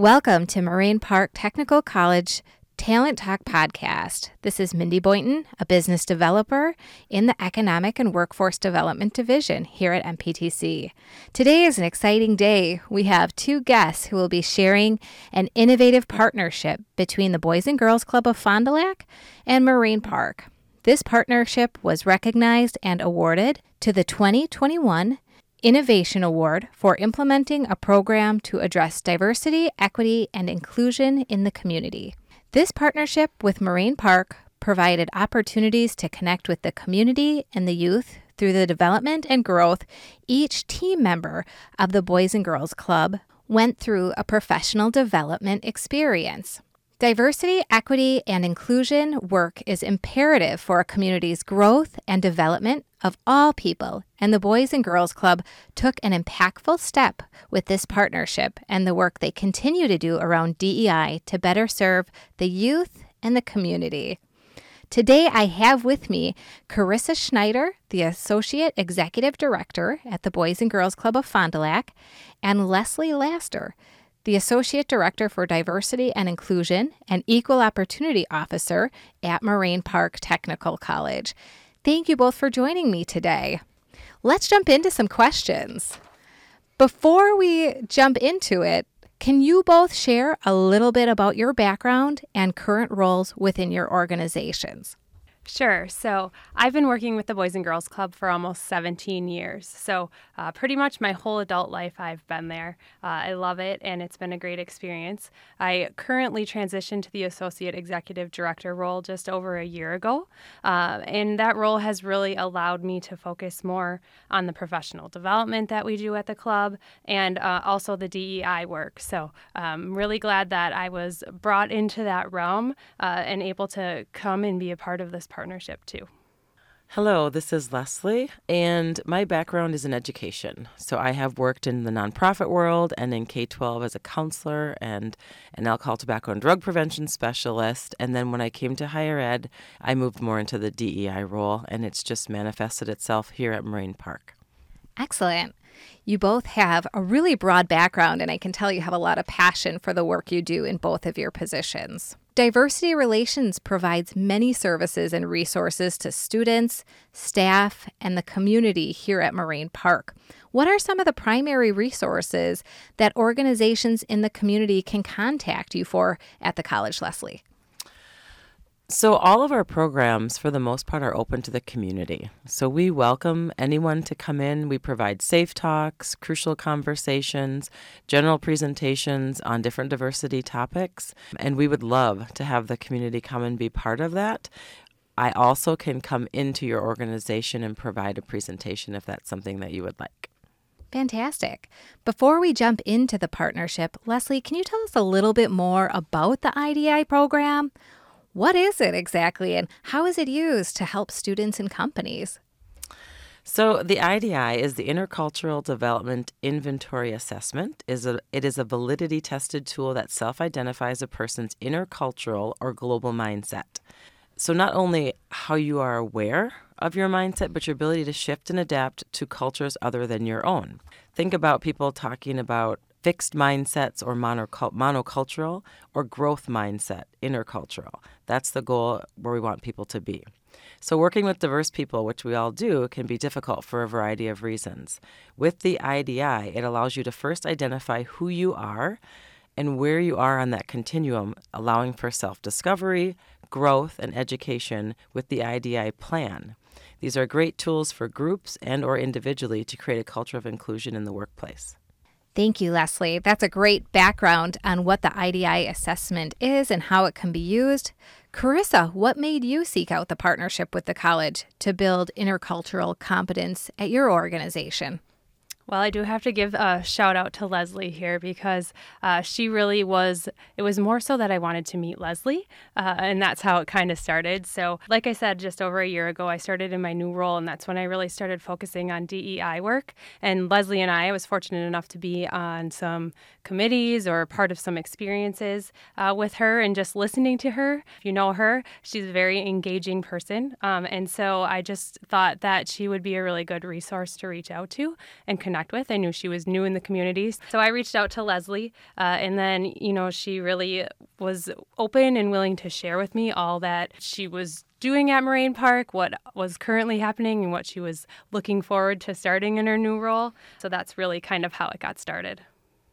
Welcome to Moraine Park Technical College Talent Talk Podcast. This is Mindy Boynton, a business developer in the Economic and Workforce Development Division here at MPTC. Today is an exciting day. We have two guests who will be sharing an innovative partnership between the Boys and Girls Club of Fond du Lac and Moraine Park. This partnership was recognized and awarded to the 2021 Innovation Award for implementing a program to address diversity, equity, and inclusion in the community. This partnership with Moraine Park provided opportunities to connect with the community and the youth through the development and growth. Each team member of the Boys and Girls Club went through a professional development experience. Diversity, equity, and inclusion work is imperative for a community's growth and development of all people, and the Boys and Girls Club took an impactful step with this partnership and the work they continue to do around DEI to better serve the youth and the community. Today, I have with me Carissa Schneider, the Associate Executive Director at the Boys and Girls Club of Fond du Lac, and Leslie Laster, the Associate Director for Diversity and Inclusion and Equal Opportunity Officer at Moraine Park Technical College. Thank you both for joining me today. Let's jump into some questions. Before we jump into it, can you both share a little bit about your background and current roles within your organizations? Sure. So I've been working with the Boys and Girls Club for almost 17 years. So pretty much my whole adult life I've been there. I love it, and it's been a great experience. I currently transitioned to the Associate Executive Director role just over a year ago. And that role has really allowed me to focus more on the professional development that we do at the club and also the DEI work. So I'm really glad that I was brought into that realm and able to come and be a part of this partnership too. Hello, this is Leslie, and my background is in education. So I have worked in the nonprofit world and in K-12 as a counselor and an alcohol, tobacco, and drug prevention specialist. And then when I came to higher ed, I moved more into the DEI role, and it's just manifested itself here at Moraine Park. Excellent. You both have a really broad background, and I can tell you have a lot of passion for the work you do in both of your positions. Diversity Relations provides many services and resources to students, staff, and the community here at Moraine Park. What are some of the primary resources that organizations in the community can contact you for at the college, Leslie? So all of our programs, for the most part, are open to the community. So we welcome anyone to come in. We provide safe talks, crucial conversations, general presentations on different diversity topics, and we would love to have the community come and be part of that. I also can come into your organization and provide a presentation if that's something that you would like. Fantastic. Before we jump into the partnership, Leslie, can you tell us a little bit more about the IDI program? What is it exactly, and how is it used to help students and companies? So the IDI is the Intercultural Development Inventory Assessment. It is a validity-tested tool that self-identifies a person's intercultural or global mindset. So not only how you are aware of your mindset, but your ability to shift and adapt to cultures other than your own. Think about people talking about fixed mindsets or monocultural or growth mindset, intercultural. That's the goal where we want people to be. So working with diverse people, which we all do, can be difficult for a variety of reasons. With the IDI, it allows you to first identify who you are and where you are on that continuum, allowing for self-discovery, growth, and education with the IDI plan. These are great tools for groups and or individually to create a culture of inclusion in the workplace. Thank you, Leslie. That's a great background on what the IDI assessment is and how it can be used. Carissa, what made you seek out the partnership with the college to build intercultural competence at your organization? Well, I do have to give a shout out to Leslie here because she really it was more so that I wanted to meet Leslie, and that's how it kind of started. So like I said, just over a year ago, I started in my new role, and that's when I really started focusing on DEI work. And Leslie and I was fortunate enough to be on some committees or part of some experiences with her, and just listening to her. If you know her, she's a very engaging person. And so I just thought that she would be a really good resource to reach out to and connect connect with. I knew she was new in the community. So I reached out to Leslie, and then, she really was open and willing to share with me all that she was doing at Moraine Park, what was currently happening, and what she was looking forward to starting in her new role. So that's really kind of how it got started.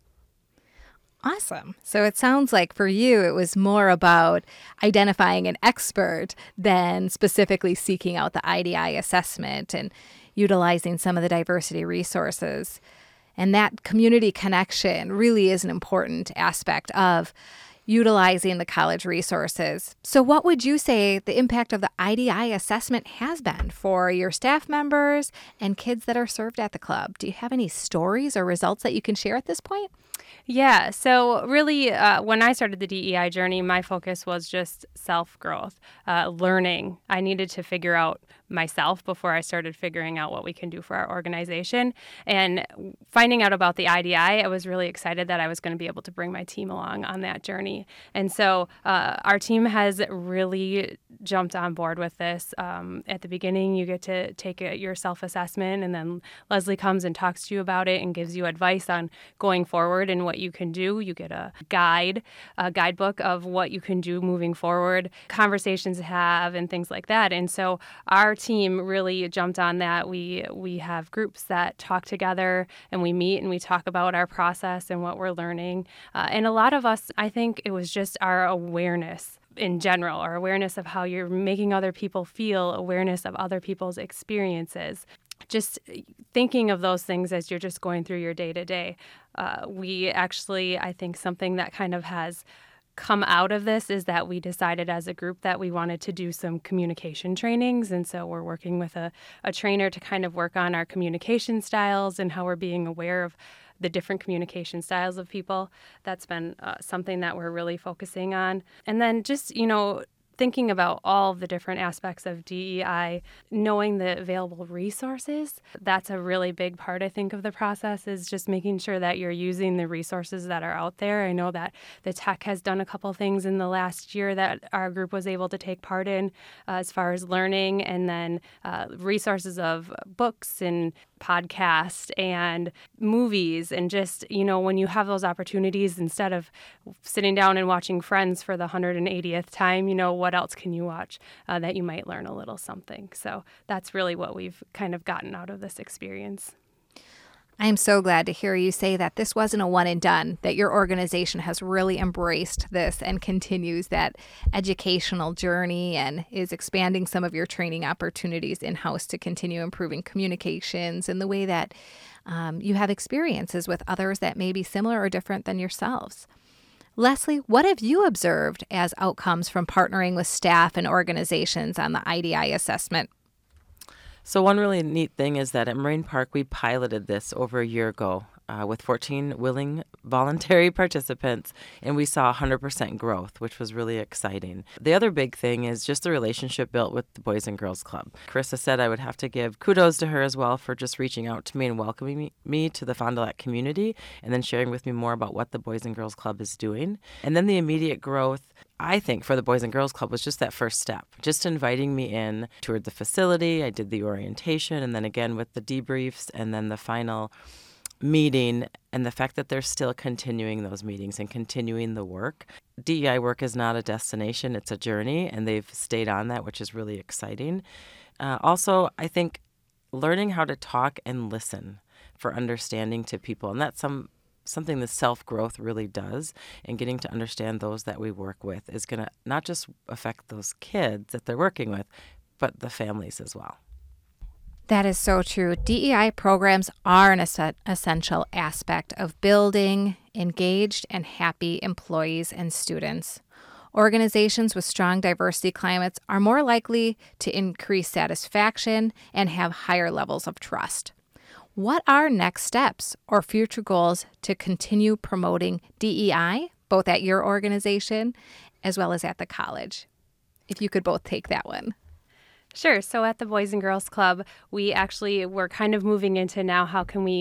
Awesome. So it sounds like for you, it was more about identifying an expert than specifically seeking out the IDI assessment and utilizing some of the diversity resources. And that community connection really is an important aspect of utilizing the college resources. So what would you say the impact of the IDI assessment has been for your staff members and kids that are served at the club? Do you have any stories or results that you can share at this point? Yeah, so really, when I started the DEI journey, my focus was just self-growth, learning. I needed to figure out myself before I started figuring out what we can do for our organization. And finding out about the IDI, I was really excited that I was going to be able to bring my team along on that journey. And so our team has really jumped on board with this. At the beginning, you get to take your self-assessment, and then Leslie comes and talks to you about it and gives you advice on going forward and what you can do. You get a guidebook of what you can do moving forward, conversations to have, and things like that. And so our team really jumped on that. We have groups that talk together, and we meet and we talk about our process and what we're learning. And a lot of us, I think it was just our awareness in general, our awareness of how you're making other people feel, awareness of other people's experiences. Just thinking of those things as you're just going through your day-to-day. We actually, I think something that kind of has come out of this is that we decided as a group that we wanted to do some communication trainings. And so we're working with a trainer to kind of work on our communication styles and how we're being aware of the different communication styles of people. That's been something that we're really focusing on. And then just, thinking about all the different aspects of DEI, knowing the available resources, that's a really big part, I think, of the process, is just making sure that you're using the resources that are out there. I know that the tech has done a couple things in the last year that our group was able to take part in as far as learning, and then resources of books and podcasts and movies, and just, when you have those opportunities, instead of sitting down and watching Friends for the 180th time, what else can you watch that you might learn a little something? So that's really what we've kind of gotten out of this experience. I'm so glad to hear you say that this wasn't a one and done, that your organization has really embraced this and continues that educational journey and is expanding some of your training opportunities in-house to continue improving communications and the way that you have experiences with others that may be similar or different than yourselves. Leslie, what have you observed as outcomes from partnering with staff and organizations on the IDI assessment? So one really neat thing is that at Moraine Park, we piloted this over a year ago with 14 willing voluntary participants, and we saw 100% growth, which was really exciting. The other big thing is just the relationship built with the Boys and Girls Club. Carissa said I would have to give kudos to her as well for just reaching out to me and welcoming me to the Fond du Lac community, and then sharing with me more about what the Boys and Girls Club is doing. And then the immediate growth, I think, for the Boys and Girls Club was just that first step, just inviting me in, toured the facility, I did the orientation, and then again with the debriefs, and then the final meeting, and the fact that they're still continuing those meetings and continuing the work. DEI work is not a destination, it's a journey, and they've stayed on that, which is really exciting. Also, I think learning how to talk and listen for understanding to people, and that's something the self-growth really does, and getting to understand those that we work with is going to not just affect those kids that they're working with, but the families as well. That is so true. DEI programs are an essential aspect of building engaged and happy employees and students. Organizations with strong diversity climates are more likely to increase satisfaction and have higher levels of trust. What are next steps or future goals to continue promoting DEI, both at your organization as well as at the college? If you could both take that one. Sure. So at the Boys and Girls Club, we're kind of moving into now how can we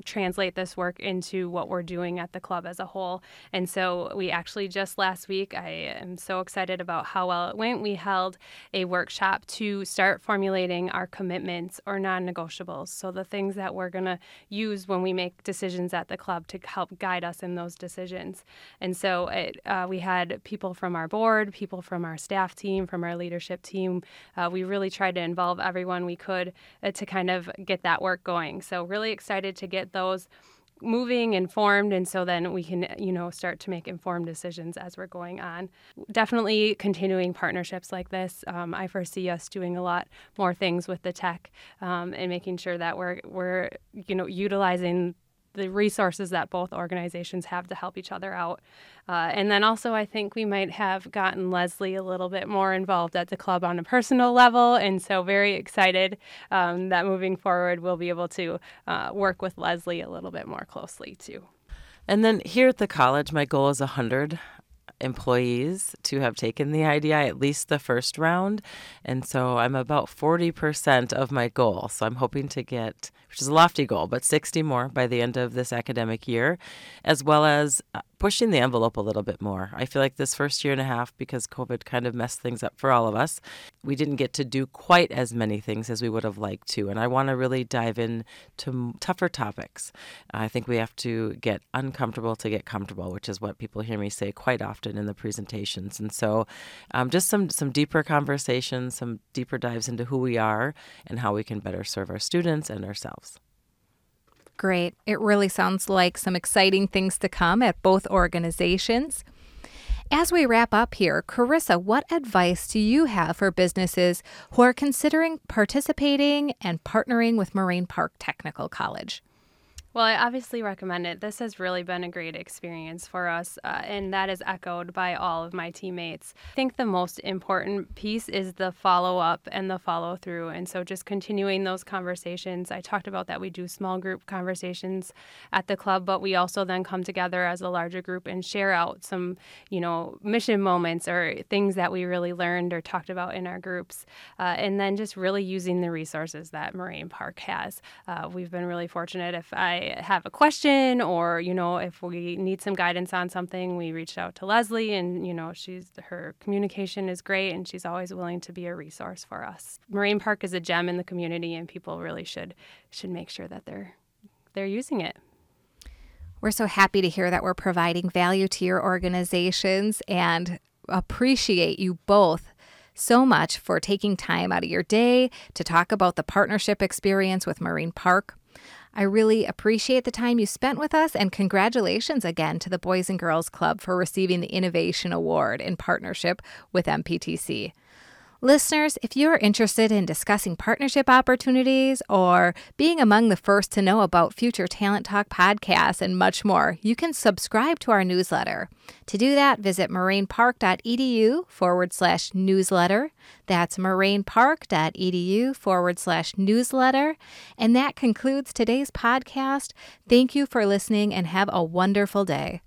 translate this work into what we're doing at the club as a whole. And so we actually just last week, I am so excited about how well it went. We held a workshop to start formulating our commitments or non-negotiables. So the things that we're going to use when we make decisions at the club to help guide us in those decisions. And so we had people from our board, people from our staff team, from our leadership team. We really tried to involve everyone we could to kind of get that work going. So really excited to get those moving and formed, and so then we can, start to make informed decisions as we're going on. Definitely continuing partnerships like this. I foresee us doing a lot more things with the tech and making sure that we're utilizing the resources that both organizations have to help each other out. And then also I think we might have gotten Leslie a little bit more involved at the club on a personal level. And so very excited that moving forward we'll be able to work with Leslie a little bit more closely too. And then here at the college, my goal is 100 employees to have taken the IDI, at least the first round. And so I'm about 40% of my goal. So I'm hoping to get, which is a lofty goal, but 60 more by the end of this academic year, as well as pushing the envelope a little bit more. I feel like this first year and a half, because COVID kind of messed things up for all of us, we didn't get to do quite as many things as we would have liked to. And I want to really dive into tougher topics. I think we have to get uncomfortable to get comfortable, which is what people hear me say quite often in the presentations. And so just some deeper conversations, some deeper dives into who we are and how we can better serve our students and ourselves. Great. It really sounds like some exciting things to come at both organizations. As we wrap up here, Carissa, what advice do you have for businesses who are considering participating and partnering with Moraine Park Technical College? Well, I obviously recommend it. This has really been a great experience for us, and that is echoed by all of my teammates. I think the most important piece is the follow-up and the follow-through, and so just continuing those conversations. I talked about that we do small group conversations at the club, but we also then come together as a larger group and share out some, mission moments or things that we really learned or talked about in our groups, and then just really using the resources that Moraine Park has. We've been really fortunate. If I have a question or, if we need some guidance on something, we reached out to Leslie and, her communication is great and she's always willing to be a resource for us. Moraine Park is a gem in the community and people really should make sure that they're using it. We're so happy to hear that we're providing value to your organizations and appreciate you both so much for taking time out of your day to talk about the partnership experience with Moraine Park. I really appreciate the time you spent with us, and congratulations again to the Boys and Girls Club for receiving the Innovation Award in partnership with MPTC. Listeners, if you're interested in discussing partnership opportunities or being among the first to know about future Talent Talk podcasts and much more, you can subscribe to our newsletter. To do that, visit morainepark.edu/newsletter. That's morainepark.edu/newsletter. And that concludes today's podcast. Thank you for listening and have a wonderful day.